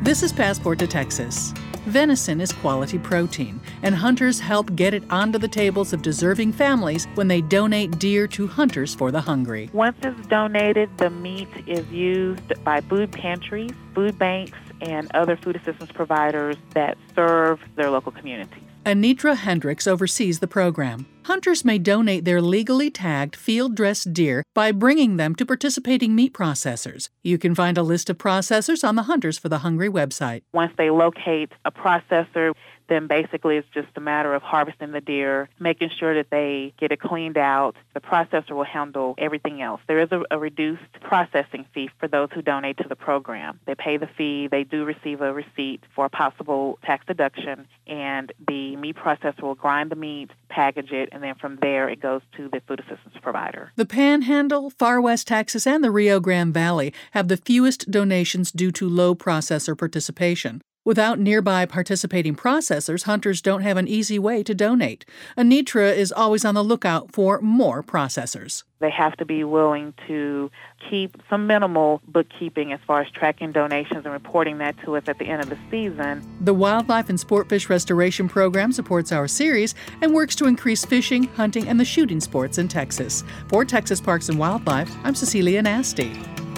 This is Passport to Texas. Venison is quality protein, and hunters help get it onto the tables of deserving families when they donate deer to Hunters for the Hungry. Once it's donated, the meat is used by food pantries, food banks, and other food assistance providers that serve their local communities. Anitra Hendricks oversees the program. Hunters may donate their legally tagged field-dressed deer by bringing them to participating meat processors. You can find a list of processors on the Hunters for the Hungry website. Once they locate a processor, then basically it's just a matter of harvesting the deer, making sure that they get it cleaned out. The processor will handle everything else. There is a reduced processing fee for those who donate to the program. They pay the fee. They do receive a receipt for a possible tax deduction, and the meat processor will grind the meat, package it, and then from there it goes to the food assistance provider. The Panhandle, Far West Texas, and the Rio Grande Valley have the fewest donations due to low processor participation. Without nearby participating processors, hunters don't have an easy way to donate. Anitra is always on the lookout for more processors. They have to be willing to keep some minimal bookkeeping as far as tracking donations and reporting that to us at the end of the season. The Wildlife and Sportfish Restoration Program supports our series and works to increase fishing, hunting, and the shooting sports in Texas. For Texas Parks and Wildlife, I'm Cecilia Nasty.